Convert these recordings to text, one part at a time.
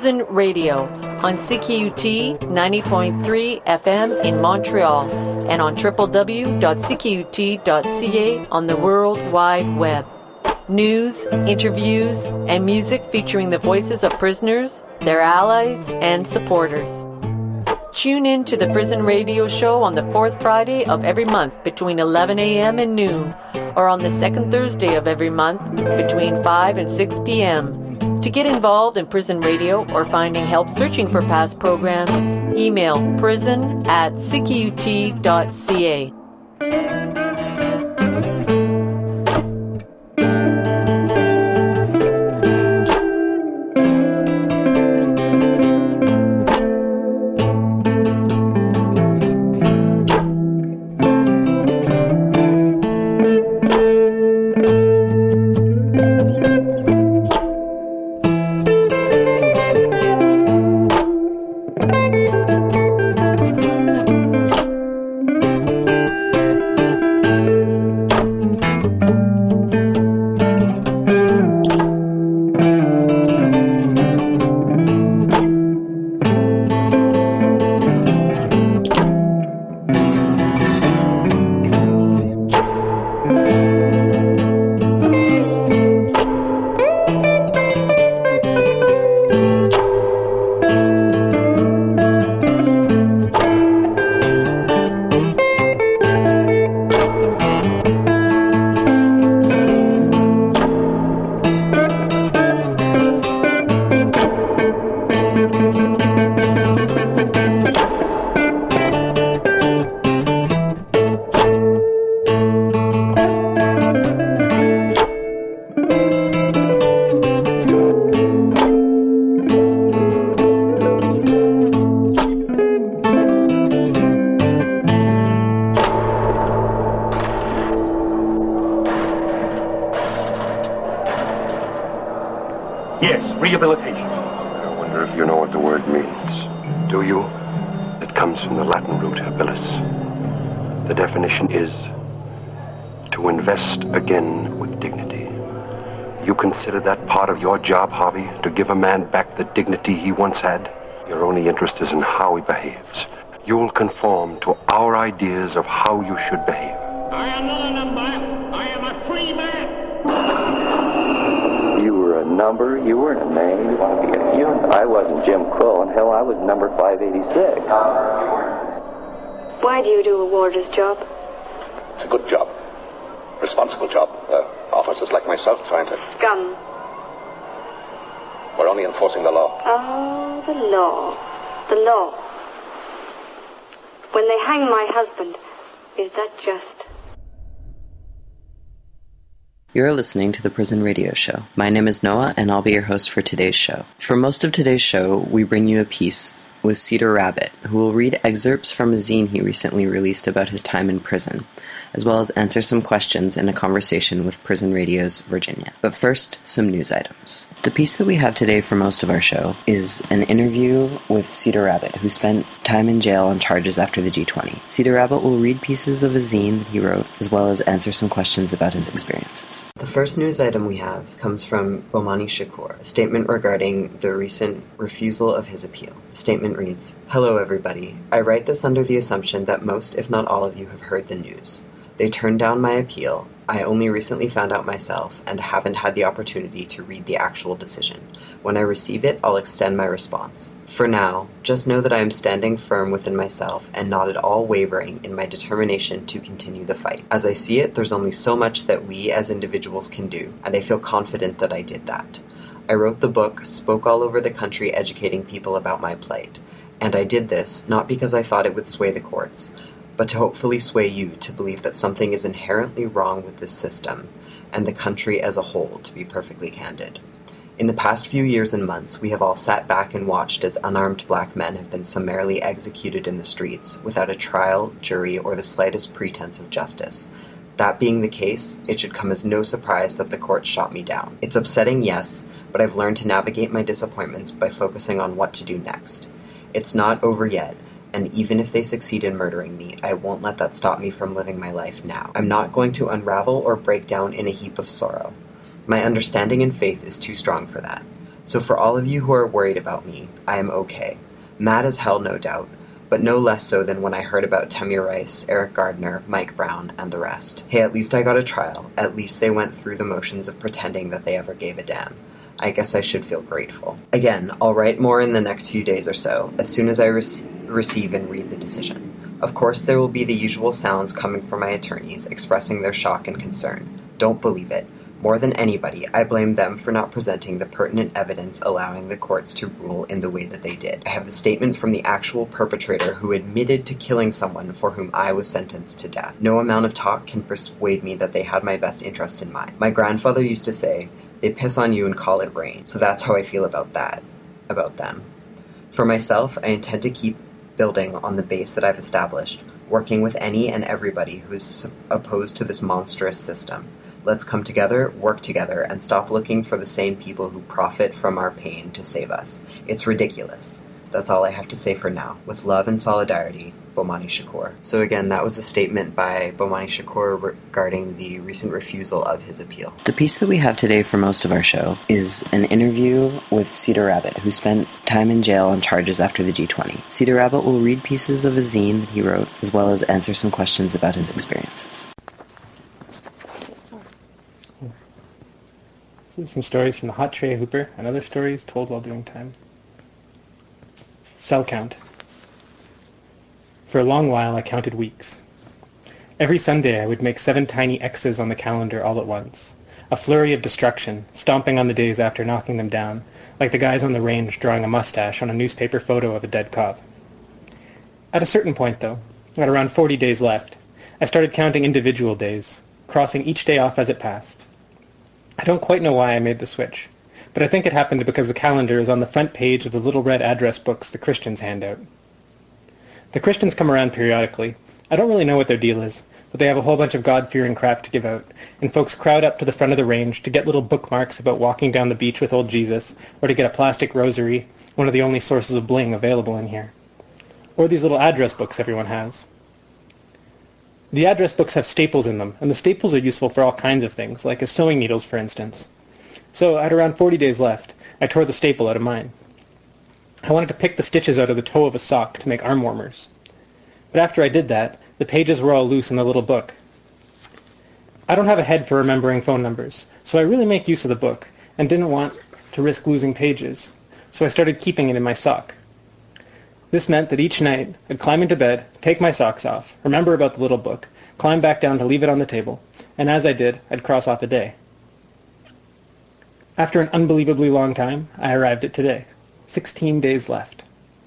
Prison Radio on CKUT 90.3 FM in Montreal and on www.ckut.ca on the World Wide Web. News, interviews, and music featuring the voices of prisoners, their allies, and supporters. Tune in to the Prison Radio Show on the fourth Friday of every month between 11 a.m. and noon, or on the second Thursday of every month between 5 and 6 p.m. To get involved in Prison Radio or finding help searching for past programs, email prison@ckut.ca. Rehabilitation. I wonder if you know what the word means. Do you? It comes from the Latin root habilis. The definition is to invest again with dignity. You consider that part of your job, Harvey, to give a man back the dignity he once had? Your only interest is in how he behaves. You'll conform to our ideas of how you should behave. I am not a number. I am a free man. You were a number, you weren't a name. You want to be a human. I wasn't Jim Crow, and hell, I was number 586. Why do you do a warder's job? It's a good job. Responsible job. Officers like myself trying to... Scum. We're only enforcing the law. Oh, the law. The law. When they hang my husband, is that just... You're listening to the Prison Radio Show. My name is Noah, and I'll be your host for today's show. For most of today's show, we bring you a piece with Cedar Rabbit, who will read excerpts from a zine he recently released about his time in prison, as well as answer some questions in a conversation with Prison Radio's Virginia. But first, some news items. The piece that we have today for most of our show is an interview with Cedar Rabbit, who spent time in jail on charges after the G20. Cedar Rabbit will read pieces of a zine that he wrote, as well as answer some questions about his experiences. The first news item we have comes from Bomani Shakur, a statement regarding the recent refusal of his appeal. The statement reads, "Hello everybody. I write this under the assumption that most, if not all of you, have heard the news. They turned down my appeal. I only recently found out myself and haven't had the opportunity to read the actual decision. When I receive it, I'll extend my response. For now, just know that I am standing firm within myself and not at all wavering in my determination to continue the fight. As I see it, there's only so much that we as individuals can do, and I feel confident that I did that. I wrote the book, spoke all over the country educating people about my plight. And I did this not because I thought it would sway the courts, but to hopefully sway you to believe that something is inherently wrong with this system, and the country as a whole, to be perfectly candid. In the past few years and months, we have all sat back and watched as unarmed black men have been summarily executed in the streets, without a trial, jury, or the slightest pretense of justice. That being the case, it should come as no surprise that the court shot me down. It's upsetting, yes, but I've learned to navigate my disappointments by focusing on what to do next. It's not over yet, and even if they succeed in murdering me, I won't let that stop me from living my life now. I'm not going to unravel or break down in a heap of sorrow. My understanding and faith is too strong for that. So for all of you who are worried about me, I am okay. Mad as hell, no doubt, but no less so than when I heard about Tamir Rice, Eric Gardner, Mike Brown, and the rest. Hey, at least I got a trial. At least they went through the motions of pretending that they ever gave a damn. I guess I should feel grateful. Again, I'll write more in the next few days or so, as soon as I receive and read the decision. Of course, there will be the usual sounds coming from my attorneys, expressing their shock and concern. Don't believe it. More than anybody, I blame them for not presenting the pertinent evidence allowing the courts to rule in the way that they did. I have the statement from the actual perpetrator who admitted to killing someone for whom I was sentenced to death. No amount of talk can persuade me that they had my best interest in mind. My grandfather used to say, "They piss on you and call it rain." So that's how I feel about them. For myself, I intend to keep building on the base that I've established, working with any and everybody who is opposed to this monstrous system. Let's come together, work together, and stop looking for the same people who profit from our pain to save us. It's ridiculous. That's all I have to say for now. With love and solidarity, Bomani Shakur. So again, that was a statement by Bomani Shakur regarding the recent refusal of his appeal. The piece that we have today for most of our show is an interview with Cedar Rabbit, who spent time in jail on charges after the G20. Cedar Rabbit will read pieces of a zine that he wrote, as well as answer some questions about his experiences. Some stories from the Hot Tray Hooper and other stories told while doing time. Cell count. For a long while I counted weeks. Every Sunday I would make 7 tiny X's on the calendar all at once. A flurry of destruction, stomping on the days after knocking them down, like the guys on the range drawing a mustache on a newspaper photo of a dead cop. At a certain point, though, at around 40 days left, I started counting individual days, crossing each day off as it passed. I don't quite know why I made the switch, but I think it happened because the calendar is on the front page of the little red address books the Christians hand out. The Christians come around periodically. I don't really know what their deal is, but they have a whole bunch of God-fearing crap to give out, and folks crowd up to the front of the range to get little bookmarks about walking down the beach with old Jesus, or to get a plastic rosary, one of the only sources of bling available in here. Or these little address books everyone has. The address books have staples in them, and the staples are useful for all kinds of things, like as sewing needles, for instance. So, at around 40 days left, I tore the staple out of mine. I wanted to pick the stitches out of the toe of a sock to make arm warmers. But after I did that, the pages were all loose in the little book. I don't have a head for remembering phone numbers, so I really make use of the book, and didn't want to risk losing pages, so I started keeping it in my sock. This meant that each night I'd climb into bed, take my socks off, remember about the little book, climb back down to leave it on the table, and as I did, I'd cross off a day. After an unbelievably long time, I arrived at today. 16 days left.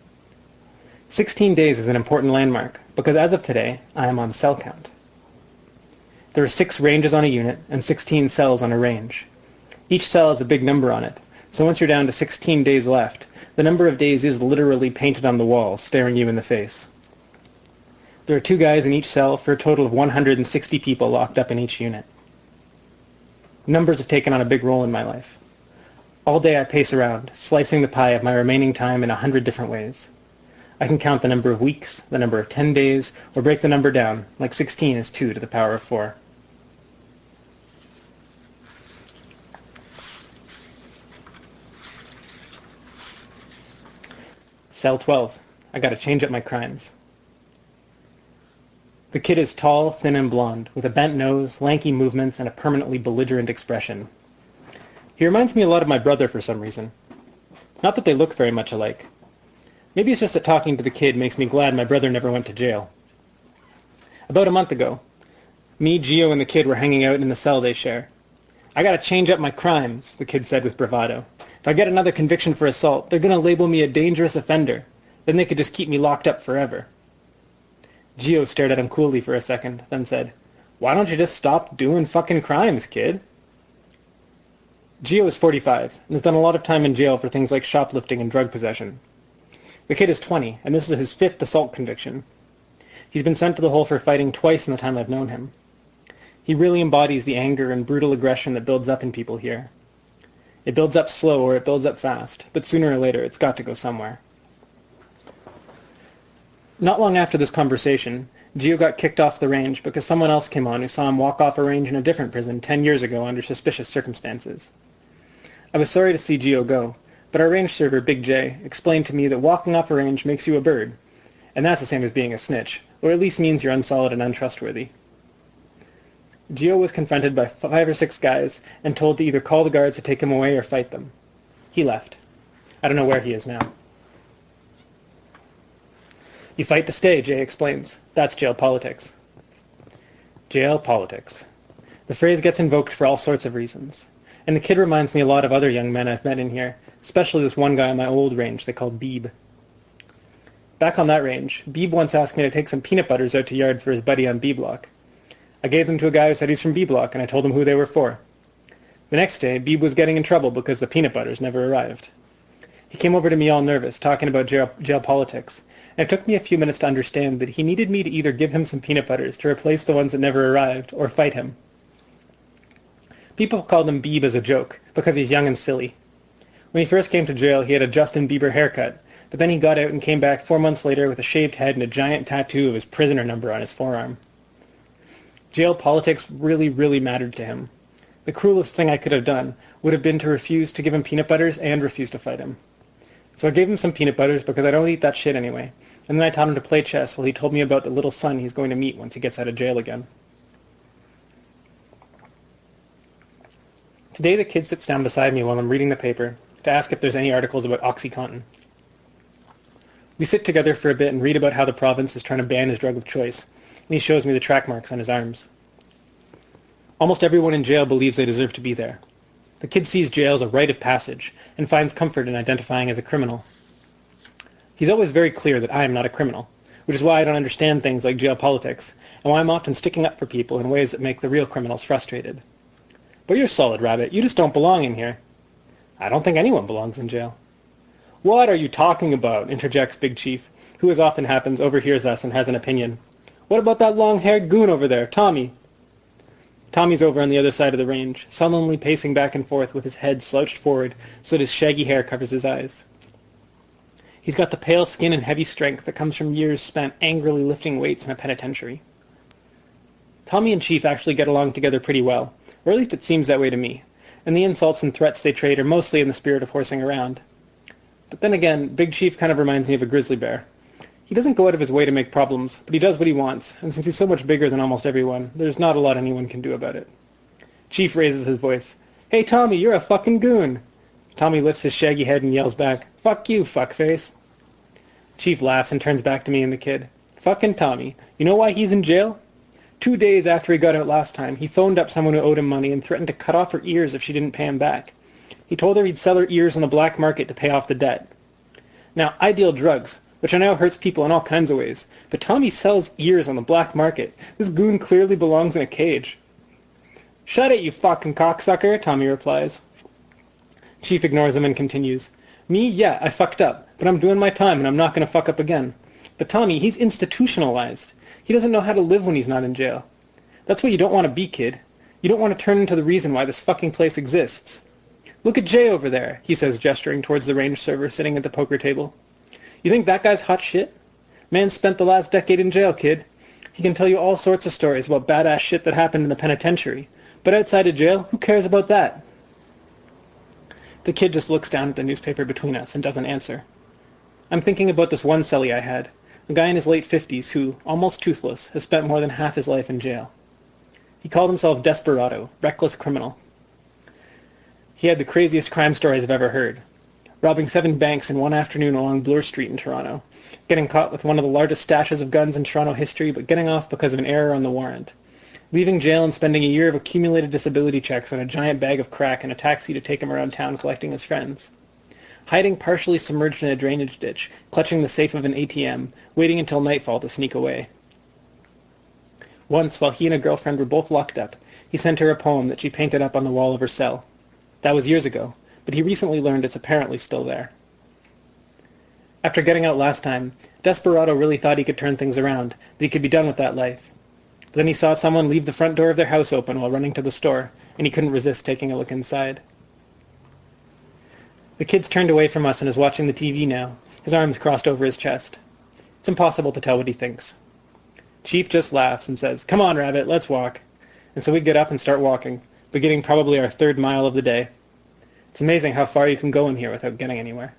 16 days is an important landmark, because as of today, I am on cell count. There are 6 ranges on a unit, and 16 cells on a range. Each cell has a big number on it, so once you're down to 16 days left, the number of days is literally painted on the walls, staring you in the face. There are 2 guys in each cell for a total of 160 people locked up in each unit. Numbers have taken on a big role in my life. All day I pace around, slicing the pie of my remaining time in 100 different ways. I can count the number of weeks, the number of 10 days, or break the number down, like 16 is 2 to the power of 4. Cell 12. I gotta change up my crimes. The kid is tall, thin, and blonde, with a bent nose, lanky movements, and a permanently belligerent expression. He reminds me a lot of my brother for some reason. Not that they look very much alike. Maybe it's just that talking to the kid makes me glad my brother never went to jail. About a month ago, me, Gio, and the kid were hanging out in the cell they share. "I gotta change up my crimes," the kid said with bravado. "If I get another conviction for assault, they're gonna label me a dangerous offender. Then they could just keep me locked up forever." Gio stared at him coolly for a second, then said, "Why don't you just stop doing fucking crimes, kid?" Gio is 45, and has done a lot of time in jail for things like shoplifting and drug possession. The kid is 20, and this is his 5th assault conviction. He's been sent to the hole for fighting twice in the time I've known him. He really embodies the anger and brutal aggression that builds up in people here. It builds up slow or it builds up fast, but sooner or later it's got to go somewhere. Not long after this conversation, Gio got kicked off the range because someone else came on who saw him walk off a range in a different prison 10 years ago under suspicious circumstances. I was sorry to see Gio go, but our range server, Big J, explained to me that walking off a range makes you a bird, and that's the same as being a snitch, or at least means you're unsolid and untrustworthy. Gio was confronted by 5 or 6 guys and told to either call the guards to take him away or fight them. He left. I don't know where he is now. You fight to stay, Jay explains. That's jail politics. Jail politics. The phrase gets invoked for all sorts of reasons. And the kid reminds me a lot of other young men I've met in here, especially this one guy on my old range they called Beeb. Back on that range, Beeb once asked me to take some peanut butters out to yard for his buddy on B Block. I gave them to a guy who said he's from B Block, and I told him who they were for. The next day, Beeb was getting in trouble because the peanut butters never arrived. He came over to me all nervous, talking about jail politics, and it took me a few minutes to understand that he needed me to either give him some peanut butters to replace the ones that never arrived, or fight him. People called him Beeb as a joke, because he's young and silly. When he first came to jail, he had a Justin Bieber haircut, but then he got out and came back 4 months later with a shaved head and a giant tattoo of his prisoner number on his forearm. Jail politics really, really mattered to him. The cruelest thing I could have done would have been to refuse to give him peanut butters and refuse to fight him. So I gave him some peanut butters because I don't eat that shit anyway, and then I taught him to play chess while he told me about the little son he's going to meet once he gets out of jail again. Today the kid sits down beside me while I'm reading the paper to ask if there's any articles about OxyContin. We sit together for a bit and read about how the province is trying to ban his drug of choice, and he shows me the track marks on his arms. Almost everyone in jail believes they deserve to be there. The kid sees jail as a rite of passage and finds comfort in identifying as a criminal. He's always very clear that I am not a criminal, which is why I don't understand things like jail politics, and why I'm often sticking up for people in ways that make the real criminals frustrated. But you're solid, Rabbit. You just don't belong in here. I don't think anyone belongs in jail. What are you talking about? Interjects Big Chief, who, as often happens, overhears us and has an opinion. What about that long-haired goon over there, Tommy? Tommy's over on the other side of the range, sullenly pacing back and forth with his head slouched forward so that his shaggy hair covers his eyes. He's got the pale skin and heavy strength that comes from years spent angrily lifting weights in a penitentiary. Tommy and Chief actually get along together pretty well, or at least it seems that way to me, and the insults and threats they trade are mostly in the spirit of horsing around. But then again, Big Chief kind of reminds me of a grizzly bear. He doesn't go out of his way to make problems, but he does what he wants, and since he's so much bigger than almost everyone, there's not a lot anyone can do about it. Chief raises his voice. Hey Tommy, you're a fucking goon! Tommy lifts his shaggy head and yells back, Fuck you, fuckface! Chief laughs and turns back to me and the kid. Fucking Tommy. You know why he's in jail? 2 days after he got out last time, he phoned up someone who owed him money and threatened to cut off her ears if she didn't pay him back. He told her he'd sell her ears on the black market to pay off the debt. Now, I deal drugs, which I know hurts people in all kinds of ways, but Tommy sells ears on the black market. This goon clearly belongs in a cage. Shut it, you fucking cocksucker, Tommy replies. Chief ignores him and continues. Me? Yeah, I fucked up, but I'm doing my time and I'm not going to fuck up again. But Tommy, he's institutionalized. He doesn't know how to live when he's not in jail. That's what you don't want to be, kid. You don't want to turn into the reason why this fucking place exists. Look at Jay over there, he says, gesturing towards the range server sitting at the poker table. You think that guy's hot shit? Man spent the last decade in jail, kid. He can tell you all sorts of stories about badass shit that happened in the penitentiary. But outside of jail, who cares about that? The kid just looks down at the newspaper between us and doesn't answer. I'm thinking about this one cellie I had, a guy in his late 50s who, almost toothless, has spent more than half his life in jail. He called himself Desperado, reckless criminal. He had the craziest crime stories I've ever heard. Robbing 7 banks in one afternoon along Bloor Street in Toronto, getting caught with one of the largest stashes of guns in Toronto history, but getting off because of an error on the warrant. Leaving jail and spending a year of accumulated disability checks on a giant bag of crack and a taxi to take him around town collecting his friends. Hiding partially submerged in a drainage ditch, clutching the safe of an ATM, waiting until nightfall to sneak away. Once, while he and a girlfriend were both locked up, he sent her a poem that she painted up on the wall of her cell. That was years ago, but he recently learned it's apparently still there. After getting out last time, Desperado really thought he could turn things around, that he could be done with that life. But then he saw someone leave the front door of their house open while running to the store, and he couldn't resist taking a look inside. The kid's turned away from us and is watching the TV now, his arms crossed over his chest. It's impossible to tell what he thinks. Chief just laughs and says, "Come on, Rabbit, let's walk." And so we get up and start walking, beginning probably our 3rd mile of the day. It's amazing how far you can go in here without getting anywhere.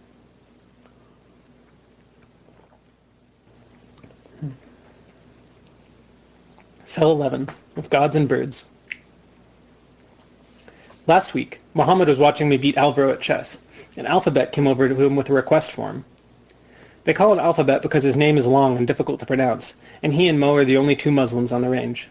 Cell 11, with Gods and Birds. Last week, Mohammed was watching me beat Alvaro at chess, and Alphabet came over to him with a request form. They call him Alphabet because his name is long and difficult to pronounce, and he and Mo are the only two Muslims on the range.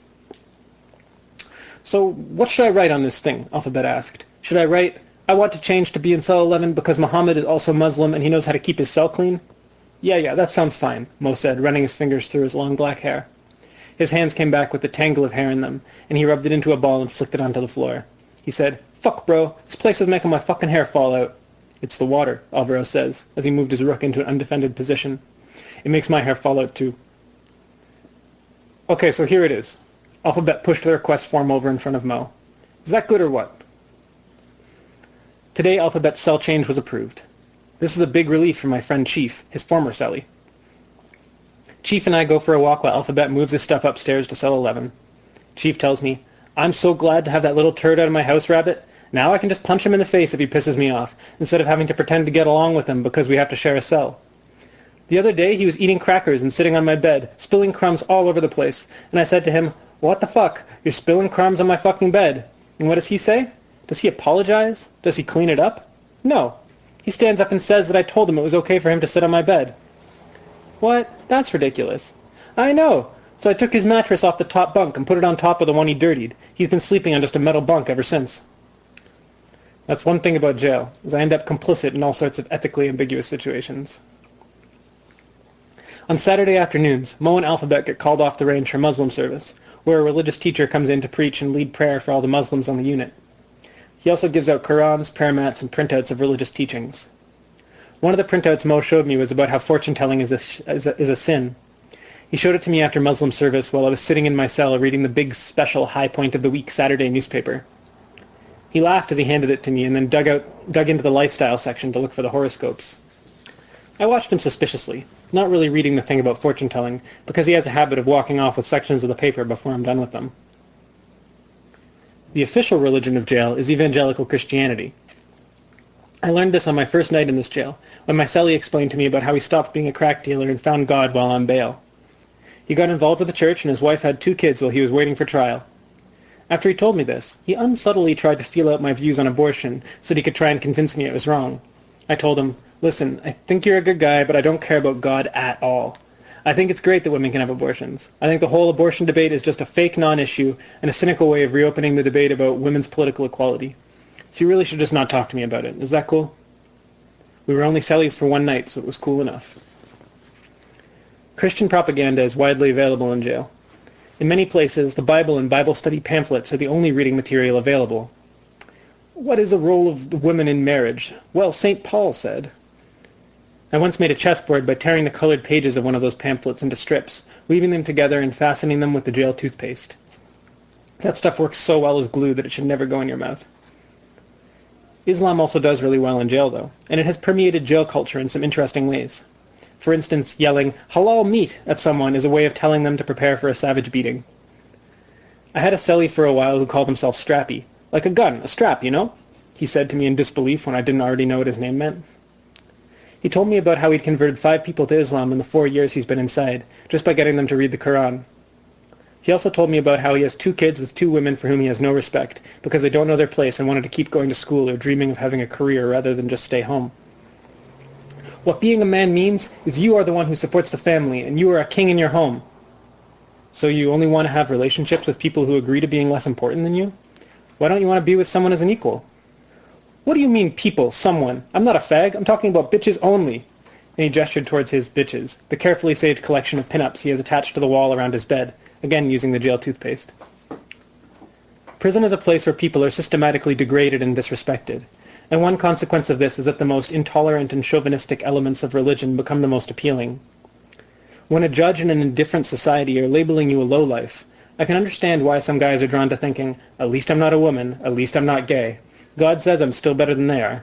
"So, what should I write on this thing?" Alphabet asked. "Should I write, I want to change to be in cell 11 because Mohammed is also Muslim and he knows how to keep his cell clean?" Yeah, that sounds fine," Mo said, running his fingers through his long black hair. His hands came back with a tangle of hair in them, and he rubbed it into a ball and flicked it onto the floor. He said, "Fuck, bro, this place is making my fucking hair fall out." "It's the water," Alvaro says, as he moved his rook into an undefended position. "It makes my hair fall out too." "Okay, so here it is." Alphabet pushed the request form over in front of Mo. "Is that good or what?" Today, Alphabet's cell change was approved. This is a big relief for my friend Chief, his former cellie. Chief and I go for a walk while Alphabet moves his stuff upstairs to cell 11. Chief tells me, "I'm so glad to have that little turd out of my house, Rabbit. Now I can just punch him in the face if he pisses me off, instead of having to pretend to get along with him because we have to share a cell. The other day he was eating crackers and sitting on my bed, spilling crumbs all over the place, and I said to him, 'What the fuck? You're spilling crumbs on my fucking bed.' And what does he say? Does he apologize? Does he clean it up? No. He stands up and says that I told him it was okay for him to sit on my bed." "What? That's ridiculous." "I know. So I took his mattress off the top bunk and put it on top of the one he dirtied. He's been sleeping on just a metal bunk ever since." That's one thing about jail, is I end up complicit in all sorts of ethically ambiguous situations. On Saturday afternoons, Mo and Alphabet get called off the range for Muslim service, where a religious teacher comes in to preach and lead prayer for all the Muslims on the unit. He also gives out Qurans, prayer mats, and printouts of religious teachings. One of the printouts Mo showed me was about how fortune-telling is a sin. He showed it to me after Muslim service while I was sitting in my cell reading the big special high point of the week Saturday newspaper. He laughed as he handed it to me and then dug into the lifestyle section to look for the horoscopes. I watched him suspiciously, not really reading the thing about fortune-telling, because he has a habit of walking off with sections of the paper before I'm done with them. The official religion of jail is evangelical Christianity. I learned this on my first night in this jail, when my cellie explained to me about how he stopped being a crack dealer and found God while on bail. He got involved with the church and his wife had 2 kids while he was waiting for trial. After he told me this, he unsubtly tried to feel out my views on abortion so that he could try and convince me it was wrong. I told him, "Listen, I think you're a good guy, but I don't care about God at all. I think it's great that women can have abortions. I think the whole abortion debate is just a fake non-issue and a cynical way of reopening the debate about women's political equality. So you really should just not talk to me about it. Is that cool?" We were only cellies for one night, so it was cool enough. Christian propaganda is widely available in jail. In many places, the Bible and Bible study pamphlets are the only reading material available. What is the role of the women in marriage? Well, St. Paul said. I once made a chessboard by tearing the colored pages of one of those pamphlets into strips, weaving them together and fastening them with the jail toothpaste. That stuff works so well as glue that it should never go in your mouth. Islam also does really well in jail, though, and it has permeated jail culture in some interesting ways. For instance, yelling, "Halal meat," at someone is a way of telling them to prepare for a savage beating. I had a cellie for a while who called himself Strappy. Like a gun, a strap, you know? He said to me in disbelief when I didn't already know what his name meant. He told me about how he'd converted 5 people to Islam in the 4 years he's been inside, just by getting them to read the Quran. He also told me about how he has 2 kids with 2 women for whom he has no respect, because they don't know their place and wanted to keep going to school or dreaming of having a career rather than just stay home. What being a man means is you are the one who supports the family, and you are a king in your home. So you only want to have relationships with people who agree to being less important than you? Why don't you want to be with someone as an equal? What do you mean, people, someone? I'm not a fag, I'm talking about bitches only. And he gestured towards his bitches, the carefully saved collection of pin-ups he has attached to the wall around his bed, again using the jail toothpaste. Prison is a place where people are systematically degraded and disrespected. And one consequence of this is that the most intolerant and chauvinistic elements of religion become the most appealing. When a judge in an indifferent society are labeling you a lowlife, I can understand why some guys are drawn to thinking, at least I'm not a woman, at least I'm not gay. God says I'm still better than they are.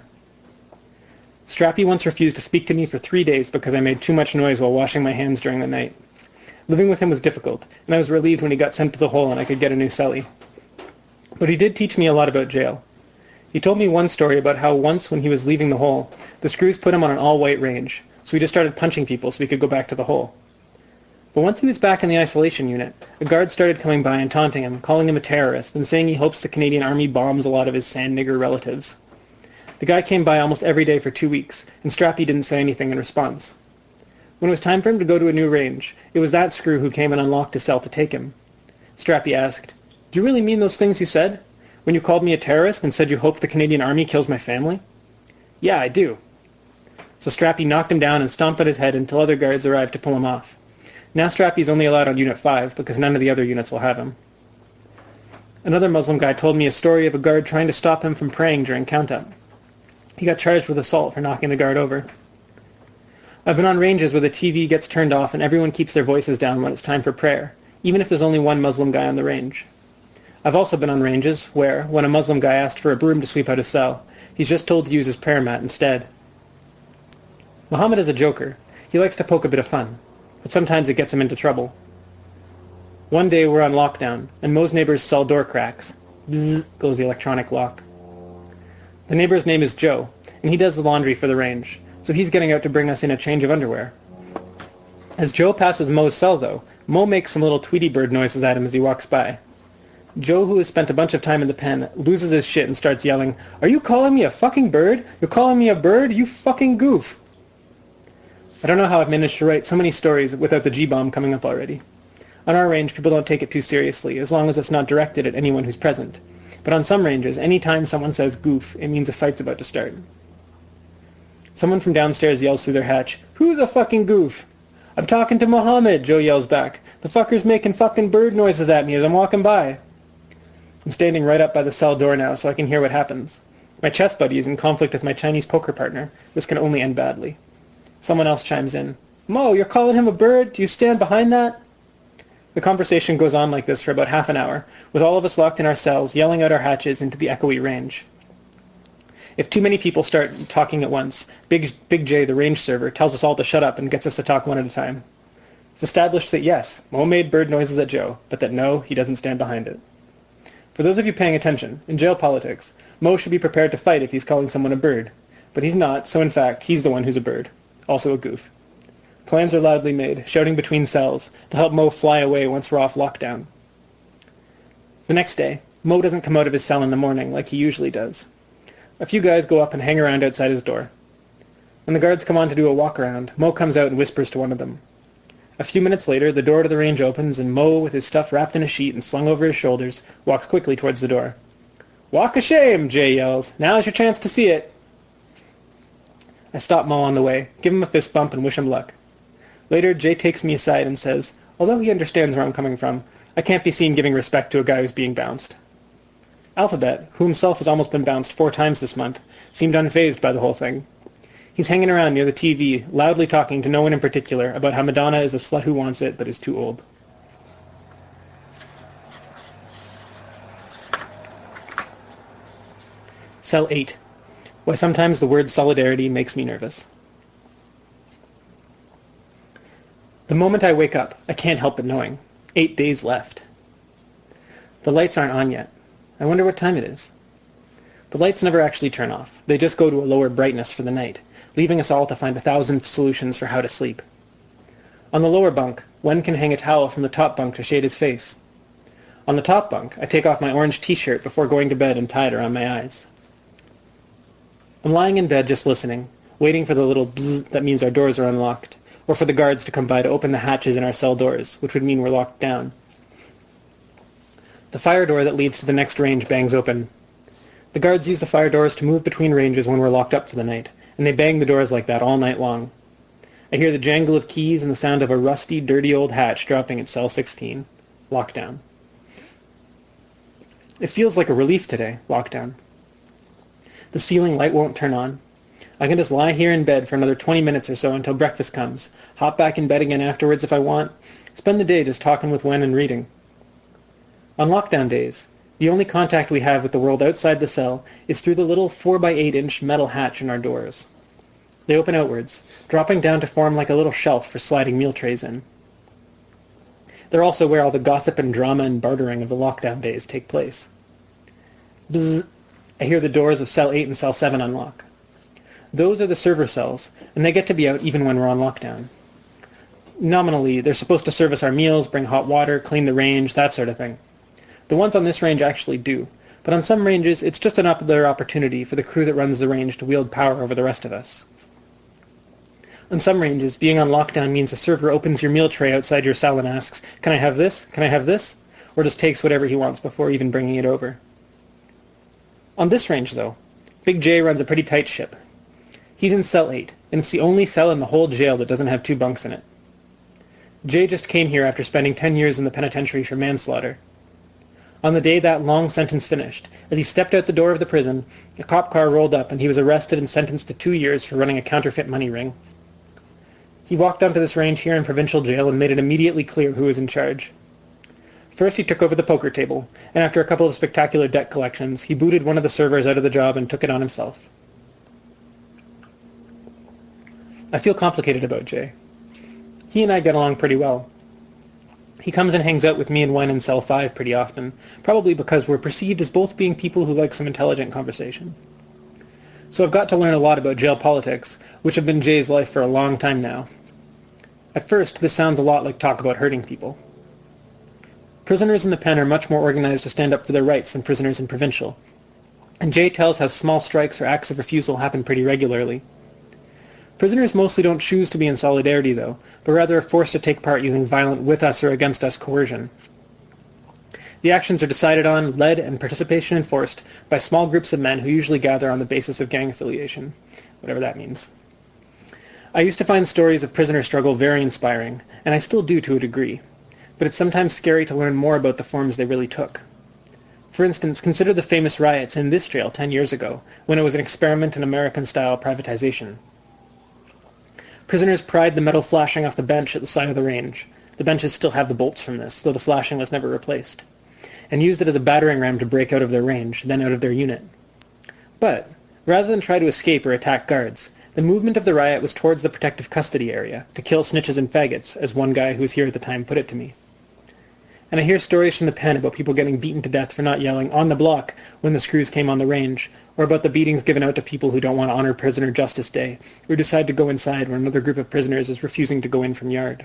Strappy once refused to speak to me for 3 days because I made too much noise while washing my hands during the night. Living with him was difficult, and I was relieved when he got sent to the hole and I could get a new cellie. But he did teach me a lot about jail. He told me one story about how once when he was leaving the hole, the screws put him on an all-white range, so he just started punching people so he could go back to the hole. But once he was back in the isolation unit, a guard started coming by and taunting him, calling him a terrorist, and saying he hopes the Canadian Army bombs a lot of his sand nigger relatives. The guy came by almost every day for 2 weeks, and Strappy didn't say anything in response. When it was time for him to go to a new range, it was that screw who came and unlocked his cell to take him. Strappy asked, "Do you really mean those things you said? When you called me a terrorist and said you hoped the Canadian Army kills my family?" "Yeah, I do." So Strappy knocked him down and stomped on his head until other guards arrived to pull him off. Now Strappy's only allowed on Unit 5 because none of the other units will have him. Another Muslim guy told me a story of a guard trying to stop him from praying during count-up. He got charged with assault for knocking the guard over. I've been on ranges where the TV gets turned off and everyone keeps their voices down when it's time for prayer, even if there's only one Muslim guy on the range. I've also been on ranges where, when a Muslim guy asked for a broom to sweep out his cell, he's just told to use his prayer mat instead. Muhammad is a joker. He likes to poke a bit of fun, but sometimes it gets him into trouble. One day we're on lockdown, and Mo's neighbor's cell door cracks. Bzzz goes the electronic lock. The neighbor's name is Joe, and he does the laundry for the range, so he's getting out to bring us in a change of underwear. As Joe passes Mo's cell, though, Mo makes some little Tweety Bird noises at him as he walks by. Joe, who has spent a bunch of time in the pen, loses his shit and starts yelling, "Are you calling me a fucking bird? You're calling me a bird? You fucking goof!" I don't know how I've managed to write so many stories without the G-bomb coming up already. On our range, people don't take it too seriously, as long as it's not directed at anyone who's present. But on some ranges, any time someone says goof, it means a fight's about to start. Someone from downstairs yells through their hatch, "Who's a fucking goof?" "I'm talking to Mohammed," Joe yells back. "The fucker's making fucking bird noises at me as I'm walking by." I'm standing right up by the cell door now so I can hear what happens. My chess buddy is in conflict with my Chinese poker partner. This can only end badly. Someone else chimes in. "Mo, you're calling him a bird? Do you stand behind that?" The conversation goes on like this for about half an hour, with all of us locked in our cells, yelling out our hatches into the echoey range. If too many people start talking at once, Big J, the range server, tells us all to shut up and gets us to talk one at a time. It's established that yes, Mo made bird noises at Joe, but that no, he doesn't stand behind it. For those of you paying attention, in jail politics, Mo should be prepared to fight if he's calling someone a bird. But he's not, so in fact, he's the one who's a bird. Also a goof. Plans are loudly made, shouting between cells, to help Mo fly away once we're off lockdown. The next day, Mo doesn't come out of his cell in the morning like he usually does. A few guys go up and hang around outside his door. When the guards come on to do a walk-around, Mo comes out and whispers to one of them. A few minutes later, the door to the range opens, and Mo, with his stuff wrapped in a sheet and slung over his shoulders, walks quickly towards the door. "Walk of shame," Jay yells. "Now's your chance to see it." I stop Mo on the way, give him a fist bump, and wish him luck. Later, Jay takes me aside and says, although he understands where I'm coming from, I can't be seen giving respect to a guy who's being bounced. Alphabet, who himself has almost been bounced 4 times this month, seemed unfazed by the whole thing. He's hanging around near the TV, loudly talking to no one in particular about how Madonna is a slut who wants it but is too old. Cell 8. Why sometimes the word solidarity makes me nervous. The moment I wake up, I can't help but knowing. 8 days left. The lights aren't on yet. I wonder what time it is. The lights never actually turn off. They just go to a lower brightness for the night, leaving us all to find 1,000 solutions for how to sleep. On the lower bunk, Wen can hang a towel from the top bunk to shade his face. On the top bunk, I take off my orange t-shirt before going to bed and tie it around my eyes. I'm lying in bed just listening, waiting for the little bzzz that means our doors are unlocked, or for the guards to come by to open the hatches in our cell doors, which would mean we're locked down. The fire door that leads to the next range bangs open. The guards use the fire doors to move between ranges when we're locked up for the night, and they bang the doors like that all night long. I hear the jangle of keys and the sound of a rusty, dirty old hatch dropping at cell 16. Lockdown. It feels like a relief today, lockdown. The ceiling light won't turn on. I can just lie here in bed for another 20 minutes or so until breakfast comes, hop back in bed again afterwards if I want, spend the day just talking with Wen and reading. On lockdown days, the only contact we have with the world outside the cell is through the little 4x8-inch metal hatch in our doors. They open outwards, dropping down to form like a little shelf for sliding meal trays in. They're also where all the gossip and drama and bartering of the lockdown days take place. Bzzz. I hear the doors of Cell 8 and Cell 7 unlock. Those are the server cells, and they get to be out even when we're on lockdown. Nominally, they're supposed to serve us our meals, bring hot water, clean the range, that sort of thing. The ones on this range actually do, but on some ranges, it's just another opportunity for the crew that runs the range to wield power over the rest of us. On some ranges, being on lockdown means a server opens your meal tray outside your cell and asks, "Can I have this? Can I have this?" or just takes whatever he wants before even bringing it over. On this range, though, Big J runs a pretty tight ship. He's in Cell 8, and it's the only cell in the whole jail that doesn't have 2 bunks in it. Jay just came here after spending 10 years in the penitentiary for manslaughter. On the day that long sentence finished, as he stepped out the door of the prison, a cop car rolled up and he was arrested and sentenced to 2 years for running a counterfeit money ring. He walked onto this range here in Provincial Jail and made it immediately clear who was in charge. First he took over the poker table, and after a couple of spectacular debt collections, he booted one of the servers out of the job and took it on himself. I feel complicated about Jay. He and I get along pretty well. He comes and hangs out with me and Wen in Cell 5 pretty often, probably because we're perceived as both being people who like some intelligent conversation. So I've got to learn a lot about jail politics, which have been Jay's life for a long time now. At first, this sounds a lot like talk about hurting people. Prisoners in the pen are much more organized to stand up for their rights than prisoners in Provincial, and Jay tells how small strikes or acts of refusal happen pretty regularly. Prisoners mostly don't choose to be in solidarity, though, but rather are forced to take part using violent with us or against us coercion. The actions are decided on, led, and participation enforced by small groups of men who usually gather on the basis of gang affiliation, whatever that means. I used to find stories of prisoner struggle very inspiring, and I still do to a degree, but it's sometimes scary to learn more about the forms they really took. For instance, consider the famous riots in this jail 10 years ago, when it was an experiment in American-style privatization. Prisoners pried the metal flashing off the bench at the side of the range. The benches still have the bolts from this, though the flashing was never replaced, and used it as a battering ram to break out of their range, then out of their unit. But, rather than try to escape or attack guards, the movement of the riot was towards the protective custody area, to kill snitches and faggots, as one guy who was here at the time put it to me. And I hear stories from the pen about people getting beaten to death for not yelling, "On the block," when the screws came on the range, or about the beatings given out to people who don't want to honor Prisoner Justice Day, or decide to go inside when another group of prisoners is refusing to go in from yard.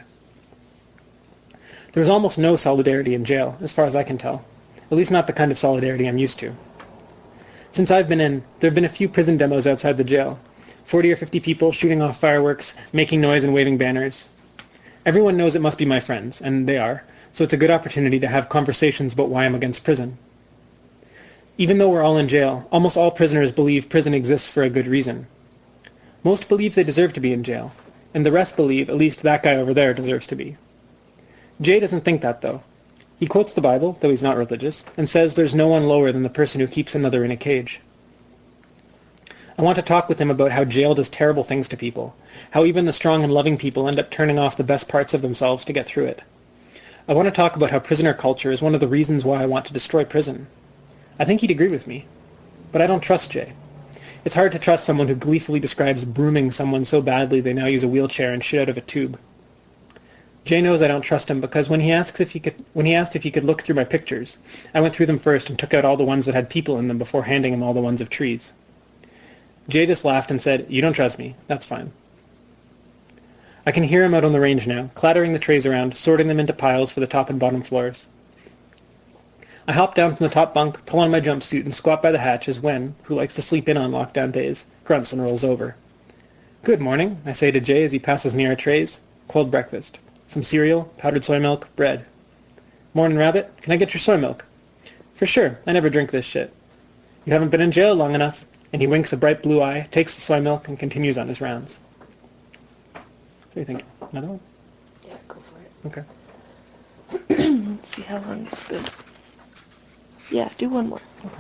There's almost no solidarity in jail, as far as I can tell. At least not the kind of solidarity I'm used to. Since I've been in, there have been a few prison demos outside the jail. 40 or 50 people shooting off fireworks, making noise and waving banners. Everyone knows it must be my friends, and they are, so it's a good opportunity to have conversations about why I'm against prison. Even though we're all in jail, almost all prisoners believe prison exists for a good reason. Most believe they deserve to be in jail, and the rest believe at least that guy over there deserves to be. Jay doesn't think that, though. He quotes the Bible, though he's not religious, and says there's no one lower than the person who keeps another in a cage. I want to talk with him about how jail does terrible things to people, how even the strong and loving people end up turning off the best parts of themselves to get through it. I want to talk about how prisoner culture is one of the reasons why I want to destroy prison. I think he'd agree with me, but I don't trust Jay. It's hard to trust someone who gleefully describes brooming someone so badly they now use a wheelchair and shit out of a tube. Jay knows I don't trust him because when he asked if he could look through my pictures, I went through them first and took out all the ones that had people in them before handing him all the ones of trees. Jay just laughed and said, "You don't trust me. That's fine." I can hear him out on the range now, clattering the trays around, sorting them into piles for the top and bottom floors. I hop down from the top bunk, pull on my jumpsuit, and squat by the hatch as Wen, who likes to sleep in on lockdown days, grunts and rolls over. "Good morning," I say to Jay as he passes me our trays. "Cold breakfast. Some cereal, powdered soy milk, bread." "Morning, Rabbit. Can I get your soy milk?" "For sure. I never drink this shit." "You haven't been in jail long enough." And he winks a bright blue eye, takes the soy milk, and continues on his rounds. What do you think? Another one? Yeah, go for it. Okay. Let's see how long it's been. Yeah, do one more. Okay.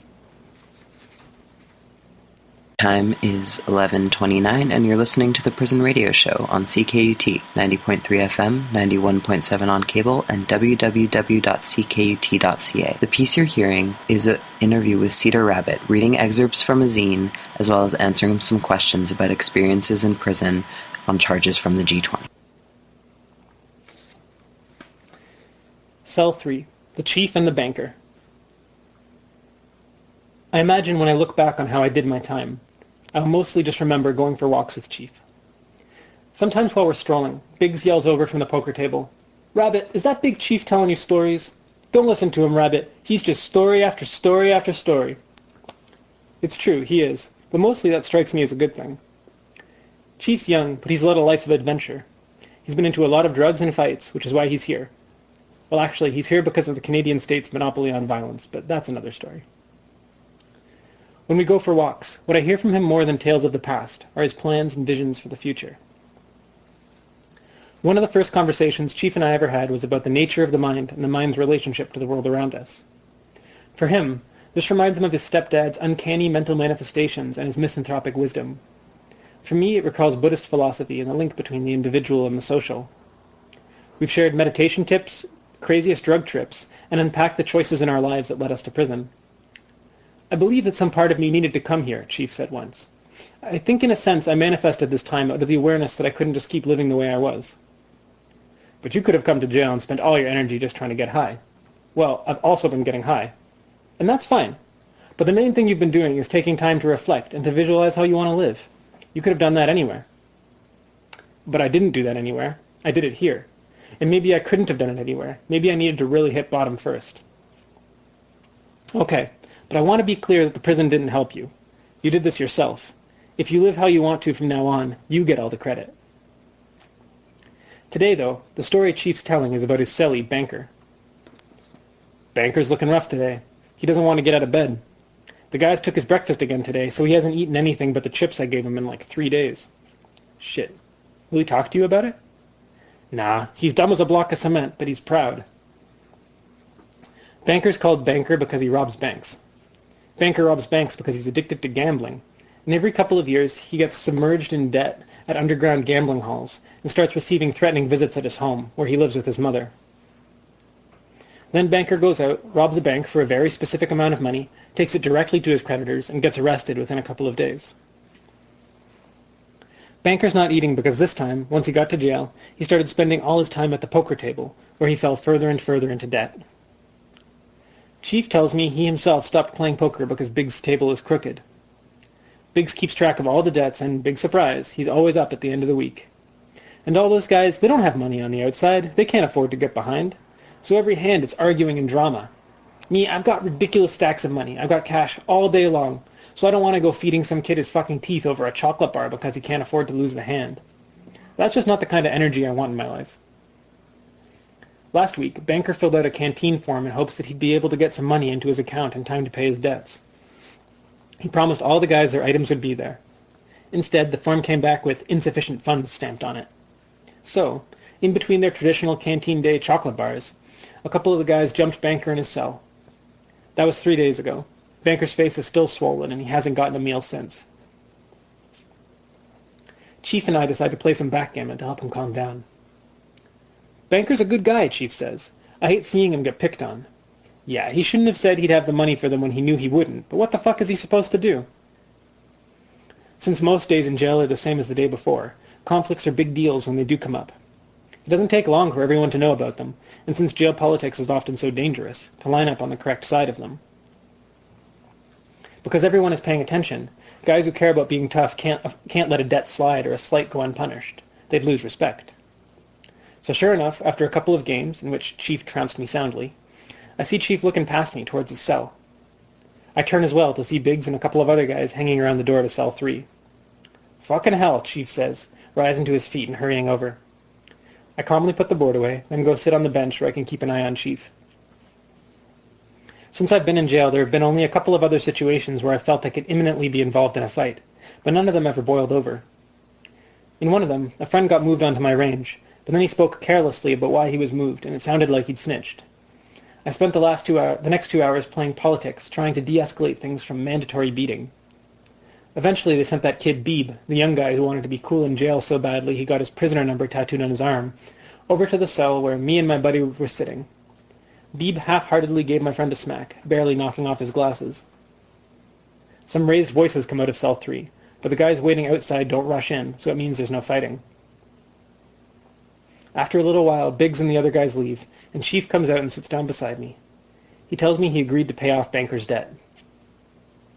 Time is 11:29, and you're listening to the Prison Radio Show on CKUT 90.3 FM, 91.7 on cable, and www.ckut.ca. The piece you're hearing is an interview with Cedar Rabbit, reading excerpts from a zine, as well as answering some questions about experiences in prison on charges from the G20. Cell 3, The Chief and the Banker. I imagine when I look back on how I did my time, I'll mostly just remember going for walks with Chief. Sometimes while we're strolling, Biggs yells over from the poker table, "Rabbit, is that Big Chief telling you stories? Don't listen to him, Rabbit. He's just story after story after story." It's true, he is, but mostly that strikes me as a good thing. Chief's young, but he's led a life of adventure. He's been into a lot of drugs and fights, which is why he's here. Well, actually, he's here because of the Canadian state's monopoly on violence, but that's another story. When we go for walks, what I hear from him more than tales of the past are his plans and visions for the future. One of the first conversations Chief and I ever had was about the nature of the mind and the mind's relationship to the world around us. For him, this reminds him of his stepdad's uncanny mental manifestations and his misanthropic wisdom. For me, it recalls Buddhist philosophy and the link between the individual and the social. We've shared meditation tips, craziest drug trips, and unpacked the choices in our lives that led us to prison. "I believe that some part of me needed to come here," Chief said once. "I think in a sense I manifested this time out of the awareness that I couldn't just keep living the way I was." "But you could have come to jail and spent all your energy just trying to get high." "Well, I've also been getting high. And that's fine. But the main thing you've been doing is taking time to reflect and to visualize how you want to live. You could have done that anywhere." "But I didn't do that anywhere. I did it here. And maybe I couldn't have done it anywhere. Maybe I needed to really hit bottom first." "Okay, but I want to be clear that the prison didn't help you. You did this yourself. If you live how you want to from now on, you get all the credit." Today, though, the story Chief's telling is about his cellie, Banker. "Banker's looking rough today. He doesn't want to get out of bed. The guys took his breakfast again today, so he hasn't eaten anything but the chips I gave him in like 3 days. Shit. Will he talk to you about it?" "Nah, he's dumb as a block of cement, but he's proud." Banker's called Banker because he robs banks. Banker robs banks because he's addicted to gambling, and every couple of years he gets submerged in debt at underground gambling halls and starts receiving threatening visits at his home, where he lives with his mother. Then Banker goes out, robs a bank for a very specific amount of money, takes it directly to his creditors, and gets arrested within a couple of days. Banker's not eating because this time, once he got to jail, he started spending all his time at the poker table, where he fell further and further into debt. Chief tells me he himself stopped playing poker because Biggs' table is crooked. Biggs keeps track of all the debts, and, big surprise, he's always up at the end of the week. And all those guys, they don't have money on the outside. They can't afford to get behind. So every hand it's arguing and drama. Me, I've got ridiculous stacks of money. I've got cash all day long. So I don't want to go feeding some kid his fucking teeth over a chocolate bar because he can't afford to lose the hand. That's just not the kind of energy I want in my life. Last week, Banker filled out a canteen form in hopes that he'd be able to get some money into his account in time to pay his debts. He promised all the guys their items would be there. Instead, the form came back with insufficient funds stamped on it. So, in between their traditional canteen day chocolate bars, a couple of the guys jumped Banker in his cell. That was 3 days ago. Banker's face is still swollen, and he hasn't gotten a meal since. Chief and I decide to play some backgammon to help him calm down. "Banker's a good guy," Chief says. "I hate seeing him get picked on." Yeah, he shouldn't have said he'd have the money for them when he knew he wouldn't, but what the fuck is he supposed to do? Since most days in jail are the same as the day before, conflicts are big deals when they do come up. It doesn't take long for everyone to know about them, and since jail politics is often so dangerous, to line up on the correct side of them. Because everyone is paying attention, guys who care about being tough can't let a debt slide or a slight go unpunished. They'd lose respect. So sure enough, after a couple of games, in which Chief trounced me soundly, I see Chief looking past me towards his cell. I turn as well to see Biggs and a couple of other guys hanging around the door to cell 3. "Fucking hell," Chief says, rising to his feet and hurrying over. I calmly put the board away, then go sit on the bench where I can keep an eye on Chief. Since I've been in jail, there have been only a couple of other situations where I felt I could imminently be involved in a fight, but none of them ever boiled over. In one of them, a friend got moved onto my range, but then he spoke carelessly about why he was moved, and it sounded like he'd snitched. I spent the next 2 hours playing politics, trying to de-escalate things from mandatory beating. Eventually, they sent that kid Beeb, the young guy who wanted to be cool in jail so badly he got his prisoner number tattooed on his arm, over to the cell where me and my buddy were sitting. Beeb half-heartedly gave my friend a smack, barely knocking off his glasses. Some raised voices come out of cell 3, but the guys waiting outside don't rush in, so it means there's no fighting. After a little while, Biggs and the other guys leave, and Chief comes out and sits down beside me. He tells me he agreed to pay off Banker's debt.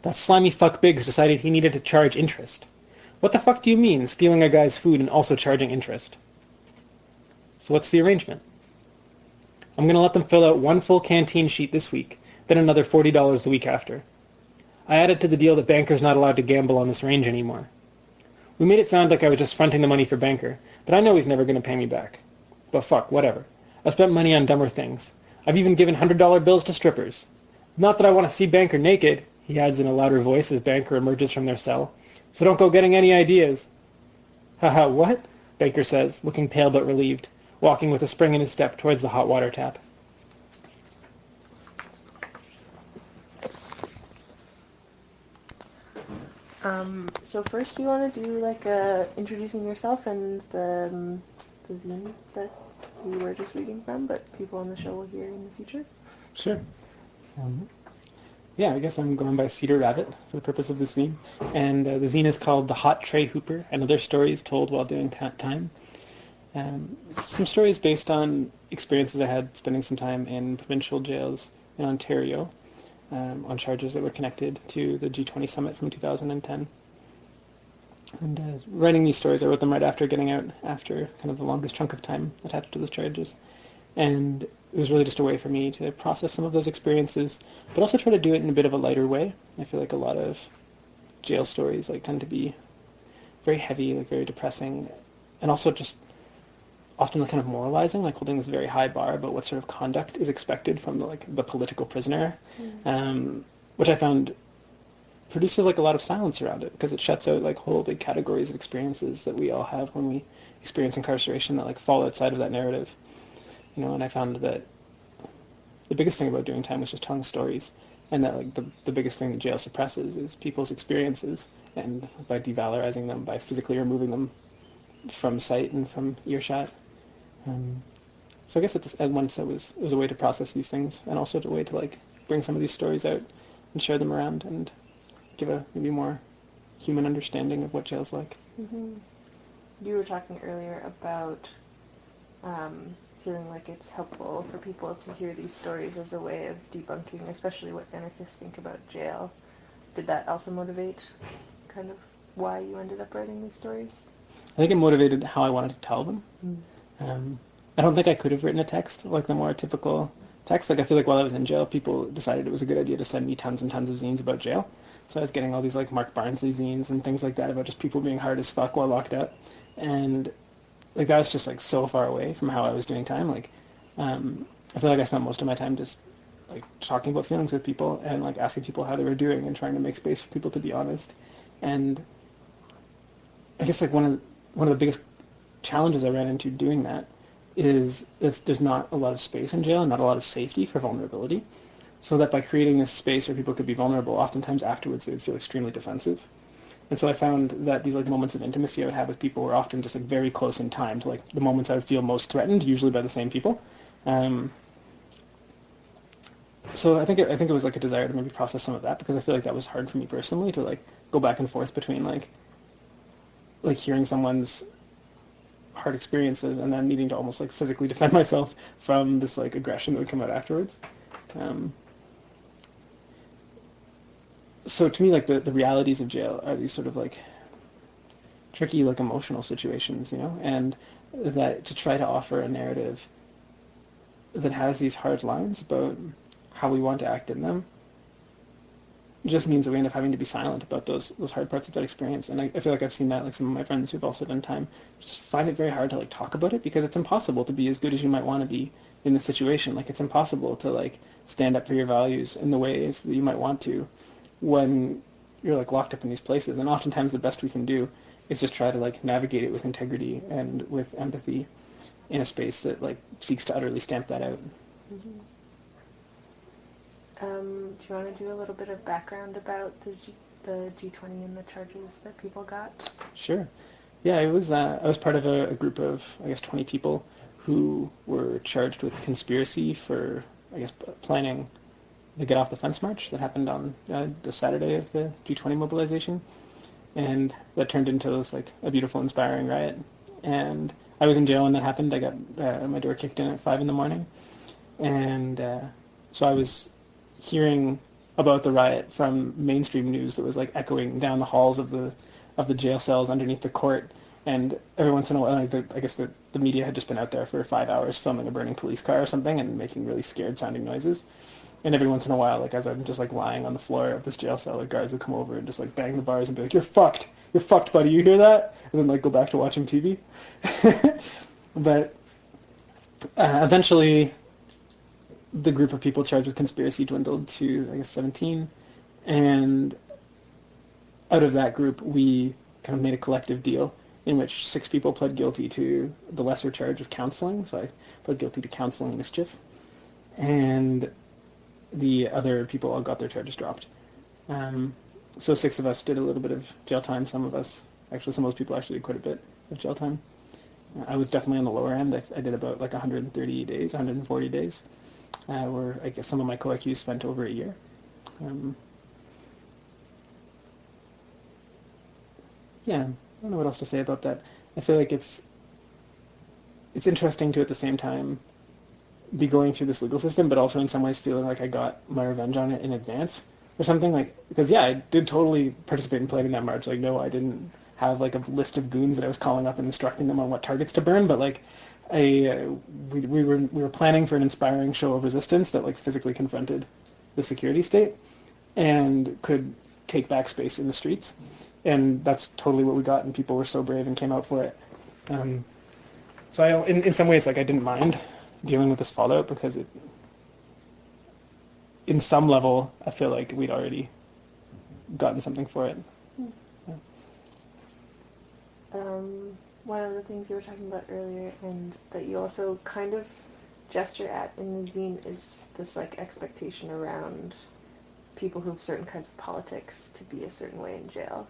That slimy fuck Biggs decided he needed to charge interest. What the fuck do you mean, stealing a guy's food and also charging interest? So what's the arrangement? I'm going to let them fill out one full canteen sheet this week, then another $40 the week after. I added to the deal that Banker's not allowed to gamble on this range anymore. We made it sound like I was just fronting the money for Banker, but I know he's never going to pay me back. But fuck, whatever. I've spent money on dumber things. I've even given $100 bills to strippers. Not that I want to see Banker naked, he adds in a louder voice as Banker emerges from their cell. So don't go getting any ideas. Haha, what? Banker says, looking pale but relieved, walking with a spring in his step towards the hot water tap. So first you want to do like introducing yourself and the zine that we were just reading from, but people on the show will hear in the future? Sure. Yeah, I guess I'm going by Cedar Rabbit for the purpose of this zine. And the zine is called The Hot Tray Hooper and Other Stories Told While Doing Time. Some stories based on experiences I had spending some time in provincial jails in Ontario on charges that were connected to the G20 summit from 2010. And writing these stories, I wrote them right after getting out, after kind of the longest chunk of time attached to those charges. And it was really just a way for me to process some of those experiences, but also try to do it in a bit of a lighter way. I feel like a lot of jail stories tend to be very heavy, very depressing, and also just often kind of moralizing, holding this very high bar about what sort of conduct is expected from the political prisoner, which I found produces a lot of silence around it, because it shuts out whole big categories of experiences that we all have when we experience incarceration that fall outside of that narrative. And I found that the biggest thing about doing time was just telling stories, and that the biggest thing that jail suppresses is people's experiences, and by devalorizing them, by physically removing them from sight and from earshot. So I guess at once it was a way to process these things, and also a way to bring some of these stories out and share them around and give a maybe more human understanding of what jail's like. Mm-hmm. You were talking earlier about feeling like it's helpful for people to hear these stories as a way of debunking, especially what anarchists think about jail. Did that also motivate kind of why you ended up writing these stories? I think it motivated how I wanted to tell them. I don't think I could have written a text like the more typical text. I feel like while I was in jail, people decided it was a good idea to send me tons and tons of zines about jail. So I was getting all these Mark Barnsley zines and things like that about just people being hard as fuck while locked up. And that was just so far away from how I was doing time. I feel like I spent most of my time just talking about feelings with people and asking people how they were doing and trying to make space for people to be honest. And I guess one of the biggest challenges I ran into doing that is that there's not a lot of space in jail and not a lot of safety for vulnerability. So that by creating this space where people could be vulnerable, oftentimes afterwards they would feel extremely defensive. And so I found that these moments of intimacy I would have with people were often just very close in time to the moments I would feel most threatened, usually by the same people. So I think it was a desire to maybe process some of that, because I feel like that was hard for me personally to go back and forth between hearing someone's hard experiences and then needing to almost physically defend myself from this aggression that would come out afterwards. So to me, the realities of jail are these sort of tricky emotional situations, and that to try to offer a narrative that has these hard lines about how we want to act in them just means that we end up having to be silent about those hard parts of that experience. And I feel like I've seen that some of my friends who've also done time just find it very hard to talk about it, because it's impossible to be as good as you might want to be in the situation. It's impossible to stand up for your values in the ways that you might want to when you're locked up in these places. And oftentimes the best we can do is just try to navigate it with integrity and with empathy in a space that seeks to utterly stamp that out. Mm-hmm. Do you want to do a little bit of background about the G20 and the charges that people got? Sure. Yeah, I was part of a group of 20 people who were charged with conspiracy for planning the Get Off the Fence march that happened on the Saturday of the G20 mobilization, and that turned into this a beautiful, inspiring riot. And I was in jail when that happened. I got my door kicked in at 5 a.m, and so I was hearing about the riot from mainstream news that was like echoing down the halls of the jail cells underneath the court. And every once in a while, I guess the media had just been out there for 5 hours filming a burning police car or something and making really scared sounding noises. And every once in a while, like as I'm just like lying on the floor of this jail cell, like guys would come over and just like bang the bars and be like, "You're fucked, buddy. You hear that?" And then like go back to watching TV. But eventually, the group of people charged with conspiracy dwindled to, I guess, 17. And out of that group, we kind of made a collective deal in which 6 people pled guilty to the lesser charge of counseling. So I pled guilty to counseling mischief. And the other people all got their charges dropped. So 6 of us did a little bit of jail time. Some of those people actually did quite a bit of jail time. I was definitely on the lower end. I did about like 130 days, 140 days, where I guess some of my co-accused spent over a year. Yeah, I don't know what else to say about that. I feel like it's interesting to, at the same time, be going through this legal system, but also in some ways feeling like I got my revenge on it in advance or something. Like, because yeah, I did totally participate in planning that march. Like, no, I didn't have like a list of goons that I was calling up and instructing them on what targets to burn, but like we were planning for an inspiring show of resistance that like physically confronted the security state and could take back space in the streets. And that's totally what we got, and people were so brave and came out for it. So in some ways, like, I didn't mind dealing with this fallout because it, in some level, I feel like we'd already gotten something for it. Yeah. One of the things you were talking about earlier, and that you also kind of gesture at in the zine, is this like expectation around people who have certain kinds of politics to be a certain way in jail.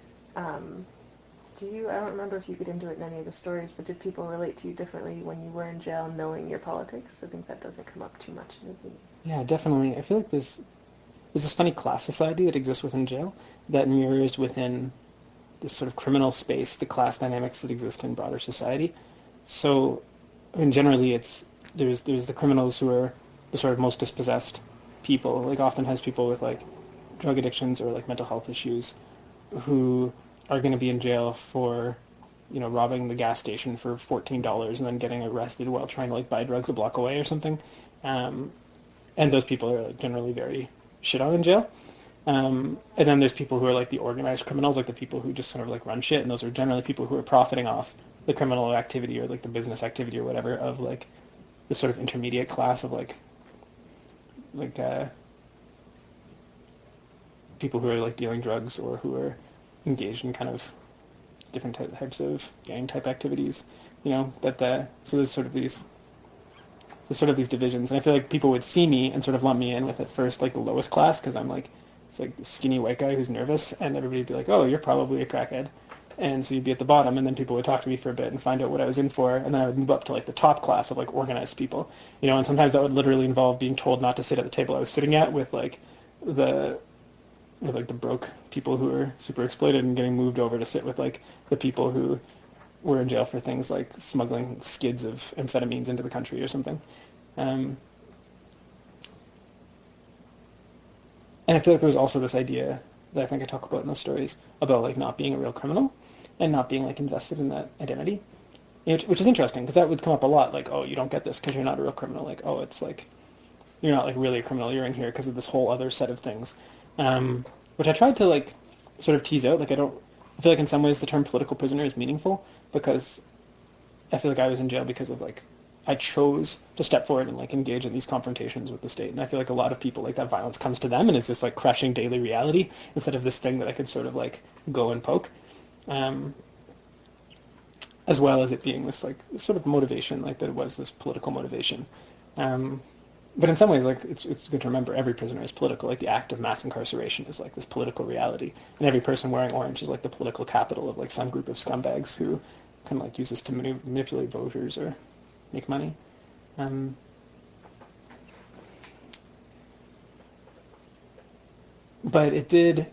I don't remember if you get into it in any of the stories, but did people relate to you differently when you were in jail knowing your politics? I think that doesn't come up too much in the zine. Yeah, definitely. I feel like there's this funny class society that exists within jail that mirrors within this sort of criminal space the class dynamics that exist in broader society. So, I mean, generally there's the criminals who are the sort of most dispossessed people, like often has people with like drug addictions or like mental health issues who are going to be in jail for, robbing the gas station for $14 and then getting arrested while trying to like buy drugs a block away or something. And those people are like, generally very shit on in jail. And then there's people who are like the organized criminals, like the people who just sort of like run shit, and those are generally people who are profiting off the criminal activity or like the business activity or whatever of like the sort of intermediate class of like people who are like dealing drugs or who are engaged in kind of different types of gang type activities, so there's sort of these divisions, and I feel like people would see me and sort of lump me in with at first like the lowest class because I'm like it's like a skinny white guy who's nervous, and everybody would be like, "Oh, you're probably a crackhead," and so you'd be at the bottom, and then people would talk to me for a bit and find out what I was in for, and then I would move up to like the top class of like organized people, and sometimes that would literally involve being told not to sit at the table I was sitting at with the broke people who are super exploited and getting moved over to sit with like the people who were in jail for things like smuggling skids of amphetamines into the country or something. And I feel like there was also this idea that I think I talk about in those stories about like not being a real criminal and not being like invested in that identity, which is interesting because that would come up a lot. Like, oh, you don't get this because you're not a real criminal. Like, oh, it's like you're not like really a criminal. You're in here because of this whole other set of things. Which I tried to like sort of tease out. Like I feel like in some ways the term political prisoner is meaningful because I feel like I was in jail because of like I chose to step forward and like engage in these confrontations with the state. And I feel like a lot of people, like that violence comes to them and is this like crushing daily reality instead of this thing that I could sort of like go and poke. As well as it being this like sort of motivation, like that it was this political motivation. But in some ways, like it's good to remember every prisoner is political. Like the act of mass incarceration is like this political reality, and every person wearing orange is like the political capital of like some group of scumbags who can like use this to manipulate voters or make money. But it did.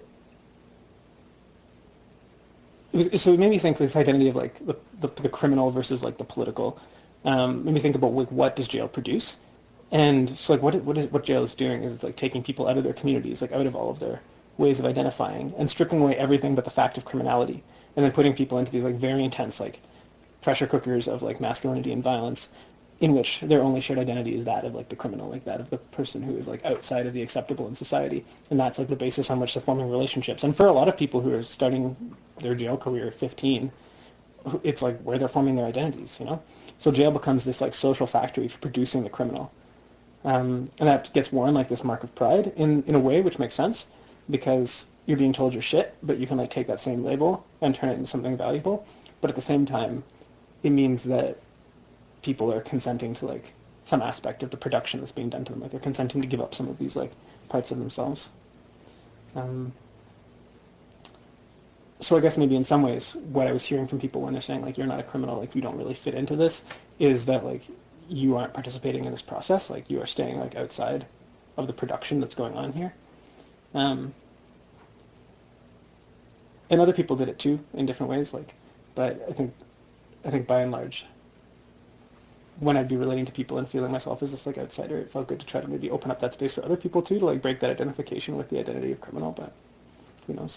So it made me think this identity of like the criminal versus like the political. Made me think about like what does jail produce. And so like what jail is doing is it's like taking people out of their communities, like out of all of their ways of identifying, and stripping away everything but the fact of criminality, and then putting people into these like very intense like pressure cookers of like masculinity and violence, in which their only shared identity is that of like the criminal, like that of the person who is like outside of the acceptable in society, and that's like the basis on which they're forming relationships. And for a lot of people who are starting their jail career at 15, it's like where they're forming their identities, you know. So jail becomes this like social factory for producing the criminal. And that gets worn like this mark of pride in a way which makes sense, because you're being told you're shit, but you can like take that same label and turn it into something valuable. But at the same time, it means that people are consenting to like some aspect of the production that's being done to them. Like they're consenting to give up some of these like parts of themselves. So I guess maybe in some ways what I was hearing from people when they're saying like you're not a criminal, like you don't really fit into this, is that like you aren't participating in this process, like you are staying like outside of the production that's going on here. And other people did it too in different ways, like, but I think by and large, when I'd be relating to people and feeling myself as this like outsider, it felt good to try to maybe open up that space for other people too, to like break that identification with the identity of criminal, but who knows.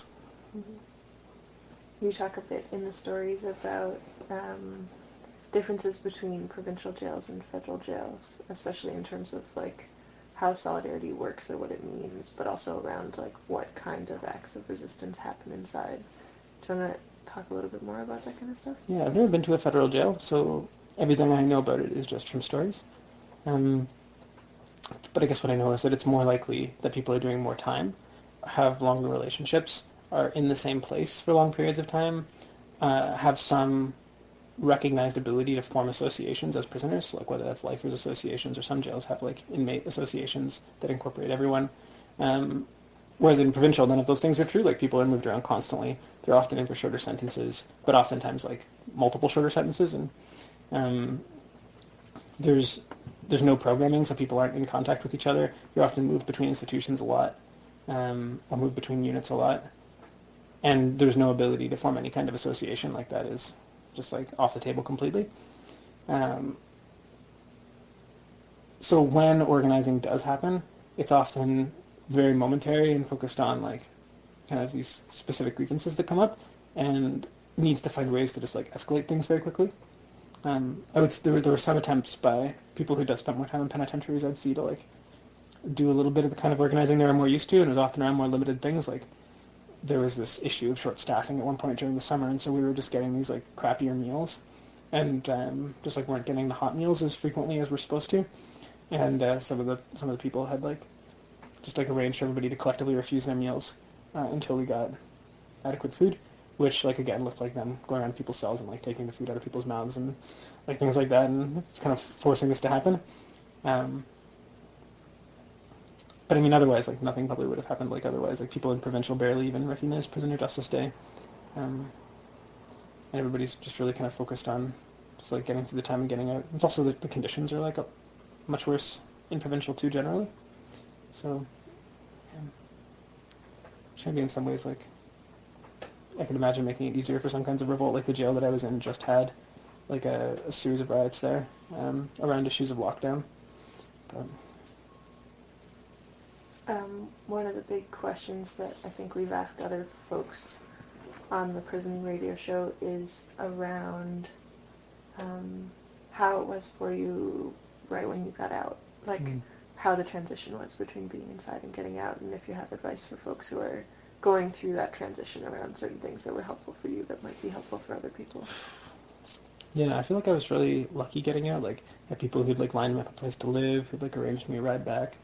You talk a bit in the stories about differences between provincial jails and federal jails, especially in terms of like how solidarity works or what it means, but also around like what kind of acts of resistance happen inside. Do you want to talk a little bit more about that kind of stuff? Yeah, I've never been to a federal jail, so everything I know about it is just from stories. But I guess what I know is that it's more likely that people are doing more time, have longer relationships, are in the same place for long periods of time, have some recognized ability to form associations as prisoners, like whether that's lifers associations or some jails have like inmate associations that incorporate everyone. Whereas in provincial, none of those things are true. Like people are moved around constantly. They're often in for shorter sentences, but oftentimes like multiple shorter sentences. And there's no programming, so people aren't in contact with each other. You're often moved between institutions a lot, or moved between units a lot. And there's no ability to form any kind of association like that is just like off the table completely. So when organizing does happen, it's often very momentary and focused on like kind of these specific grievances that come up, and needs to find ways to just like escalate things very quickly. There were some attempts by people who did spend more time in penitentiaries, I'd see, to like do a little bit of the kind of organizing they were more used to, and it was often around more limited things. Like there was this issue of short staffing at one point during the summer, and so we were just getting these like crappier meals, and just like weren't getting the hot meals as frequently as we're supposed to. And some of the people had like just like arranged for everybody to collectively refuse their meals until we got adequate food, which like again looked like them going around people's cells and like taking the food out of people's mouths and like things like that, and it's kind of forcing this to happen. But I mean, otherwise, like nothing probably would have happened. Like otherwise, like people in provincial barely even recognize Prisoner Justice Day, and everybody's just really kind of focused on just like getting through the time and getting out. It's also the conditions are like much worse in provincial too generally. So, which maybe in some ways, like I could imagine making it easier for some kinds of revolt. Like the jail that I was in just had like a series of riots there around issues of lockdown. But one of the big questions that I think we've asked other folks on the prison radio show is around how it was for you right when you got out, like how the transition was between being inside and getting out, and if you have advice for folks who are going through that transition around certain things that were helpful for you that might be helpful for other people. Yeah, I feel like I was really lucky getting out. Like, I had people who'd like lined me up a place to live, who'd like arranged me a ride back.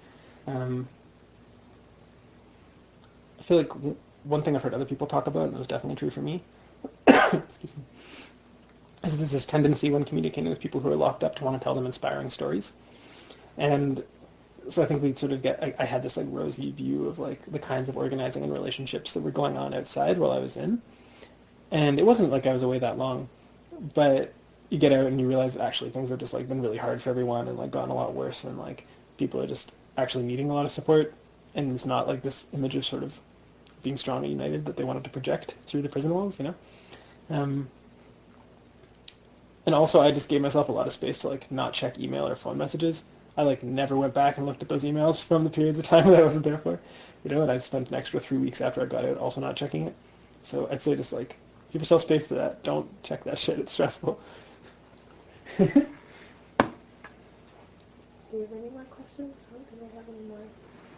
I feel like one thing I've heard other people talk about, and it was definitely true for me, excuse me, is there's this tendency when communicating with people who are locked up to want to tell them inspiring stories. And so I think we sort of I had this like rosy view of like the kinds of organizing and relationships that were going on outside while I was in. And it wasn't like I was away that long, but you get out and you realize actually things have just like been really hard for everyone and like gotten a lot worse, and like people are just actually needing a lot of support, and it's not like this image of sort of being strong and united that they wanted to project through the prison walls, you know? And also I just gave myself a lot of space to like not check email or phone messages. I like never went back and looked at those emails from the periods of time that I wasn't there for, and I spent an extra 3 weeks after I got out also not checking it. So I'd say just like give yourself space for that. Don't check that shit. It's stressful. Do you have any more questions? I don't think I have any more.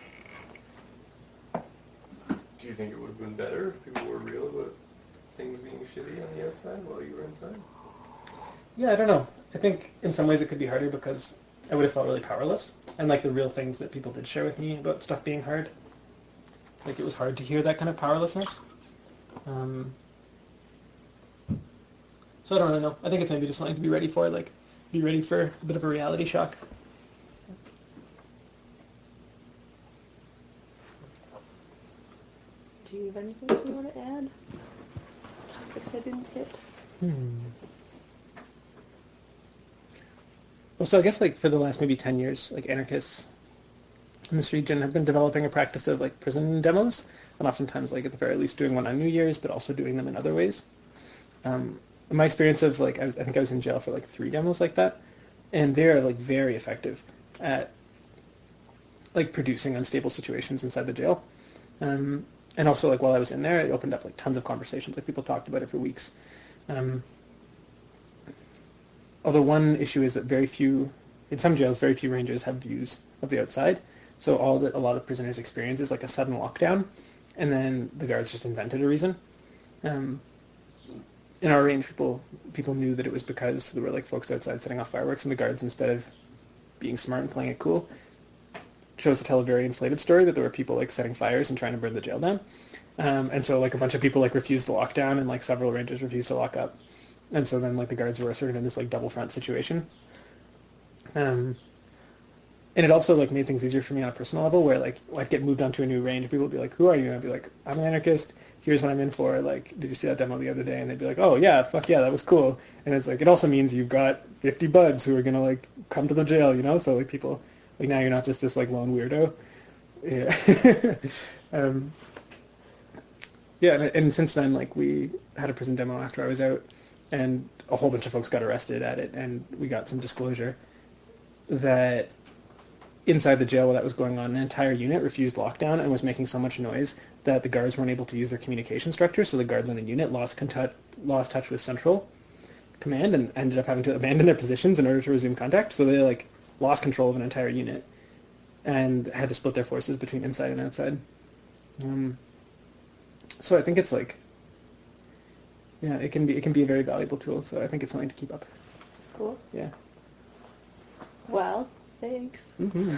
Do you think it would have been better if people were real about things being shitty on the outside while you were inside? Yeah, I don't know. I think in some ways it could be harder because I would have felt really powerless. And like the real things that people did share with me about stuff being hard, like it was hard to hear that kind of powerlessness. So I don't really know. I think it's maybe just something to be ready for, like be ready for a bit of a reality shock. Do you have anything you want to add? Topics I didn't hit? Well, so I guess like for the last maybe 10 years, like anarchists in this region have been developing a practice of like prison demos, and oftentimes like at the very least doing one on New Year's, but also doing them in other ways. My experience of like, I think I was in jail for like 3 demos like that, and they're like very effective at like producing unstable situations inside the jail. And also like while I was in there, it opened up like tons of conversations, like people talked about it for weeks. Although one issue is that in some jails, very few rangers have views of the outside. So all that a lot of prisoners experience is like a sudden lockdown, and then the guards just invented a reason. In our range, people knew that it was because there were like folks outside setting off fireworks, and the guards, instead of being smart and playing it cool, chose to tell a very inflated story that there were people like setting fires and trying to burn the jail down. And so like a bunch of people like refused to lock down, and like several rangers refused to lock up. And so then like the guards were sort of in this like double front situation. And it also like made things easier for me on a personal level, where like I'd get moved onto a new range, people would be like, "Who are you?" And I'd be like, "I'm an anarchist. Here's what I'm in for. Like, did you see that demo the other day?" And they'd be like, "Oh yeah, fuck yeah, that was cool." And it's like, it also means you've got 50 buds who are gonna like come to the jail, So like people, like now you're not just this like lone weirdo. Yeah. Yeah, and since then, like we had a prison demo after I was out, and a whole bunch of folks got arrested at it, and we got some disclosure that inside the jail while that was going on, an entire unit refused lockdown and was making so much noise that the guards weren't able to use their communication structure, so the guards on the unit lost touch with central command and ended up having to abandon their positions in order to resume contact. So they like lost control of an entire unit and had to split their forces between inside and outside. So I think it's like, yeah, it can be a very valuable tool. So I think it's something to keep up. Cool. Yeah. Well, thanks. Mm-hmm.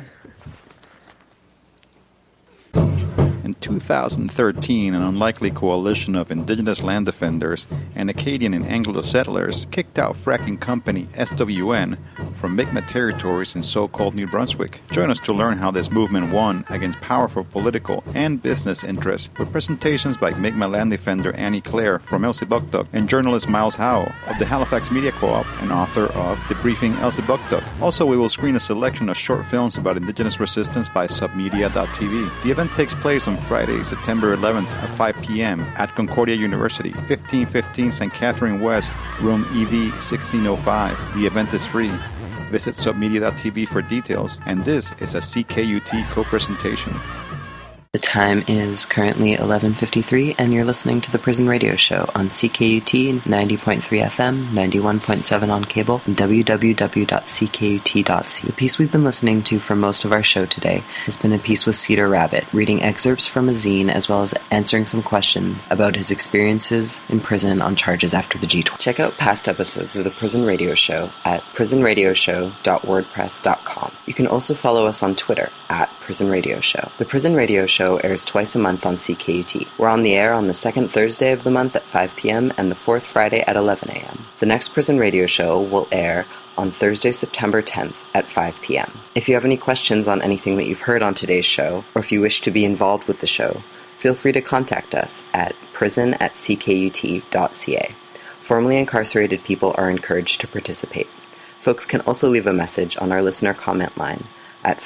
In 2013, an unlikely coalition of indigenous land defenders and Acadian and Anglo settlers kicked out fracking company SWN from Mi'kmaq territories in so-called New Brunswick. Join us to learn how this movement won against powerful political and business interests with presentations by Mi'kmaq land defender Annie Clare from Elsipogtog and journalist Miles Howe of the Halifax Media Co-op and author of Debriefing Elsipogtog. Also, we will screen a selection of short films about indigenous resistance by submedia.tv. The event takes place on Friday, September 11th at 5 p.m. at Concordia University, 1515 St. Catherine West, room EV 1605. The event is free. Visit submedia.tv for details, and this is a CKUT co-presentation. The time is currently 11:53, and you're listening to the Prison Radio Show on CKUT 90.3 FM, 91.7 on cable, and www.ckut.ca. The piece we've been listening to for most of our show today has been a piece with Cedar Rabbit, reading excerpts from a zine as well as answering some questions about his experiences in prison on charges after the G20. Check out past episodes of the Prison Radio Show at prisonradioshow.wordpress.com. You can also follow us on Twitter at Prison Radio Show. The Prison Radio Show airs twice a month on CKUT. We're on the air on the second Thursday of the month at 5 p.m. and the fourth Friday at 11 a.m. The next Prison Radio Show will air on Thursday, September 10th at 5 p.m. If you have any questions on anything that you've heard on today's show, or if you wish to be involved with the show, feel free to contact us at prison@ckut.ca. Formerly incarcerated people are encouraged to participate. Folks can also leave a message on our listener comment line at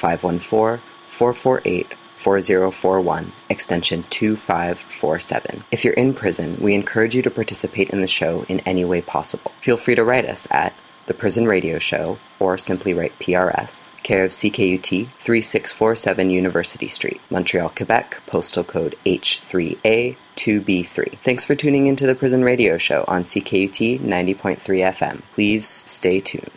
514-448-4041, extension 2547. If you're in prison, we encourage you to participate in the show in any way possible. Feel free to write us at The Prison Radio Show, or simply write PRS, care of CKUT, 3647 University Street, Montreal, Quebec, postal code H3A2B3. Thanks for tuning into The Prison Radio Show on CKUT 90.3 FM. Please stay tuned.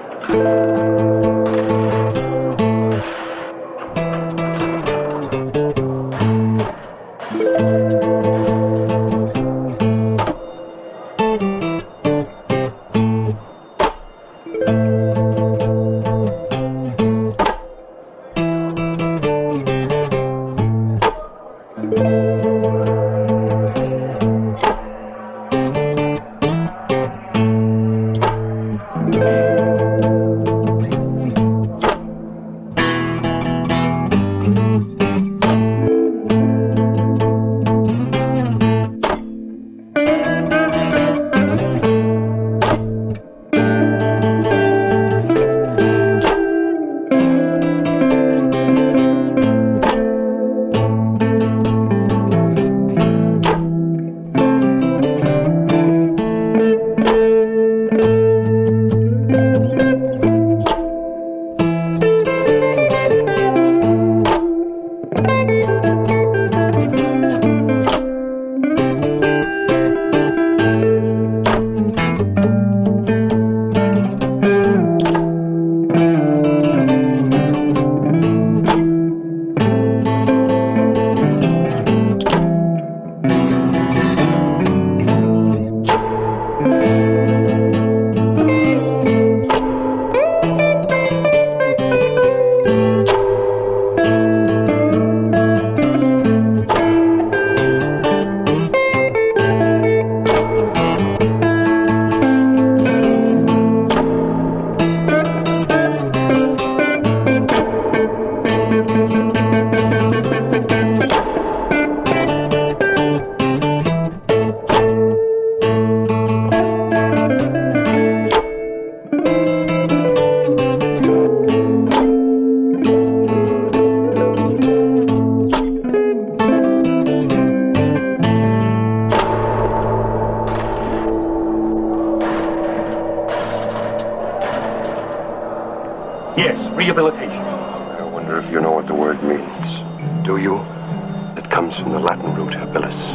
Yes, rehabilitation. I wonder if you know what the word means. Do you? It comes from the Latin root habilis.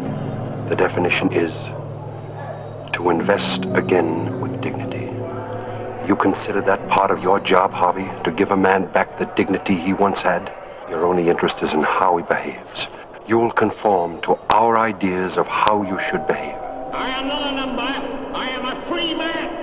The definition is to invest again with dignity. You consider that part of your job, Harvey, to give a man back the dignity he once had? Your only interest is in how he behaves. You'll conform to our ideas of how you should behave. I am not a number. I am a free man.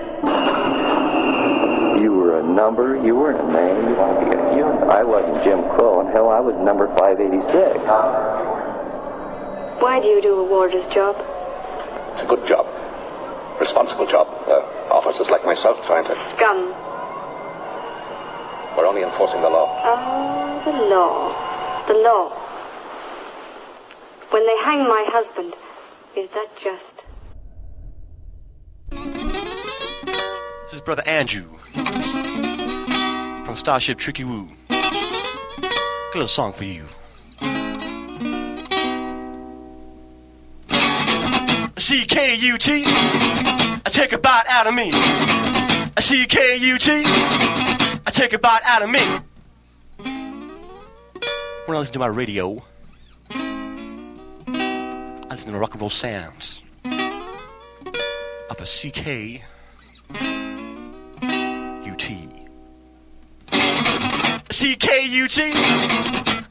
You were a number, you weren't a name. You want to be a human. I wasn't Jim Crow, and hell, I was number 586. Why do you do a warder's job? It's a good job. Responsible job. Officers like myself trying to... Scum. We're only enforcing the law. Oh, the law. The law. When they hang my husband, is that just? This is Brother Andrew from Starship Tricky Woo. Got a little song for you. C-K-U-T, I take a bite out of me. C-K-U-T, I take a bite out of me. When I listen to my radio, I listen to rock and roll sounds of a C-K-U-T. C-K-U-T,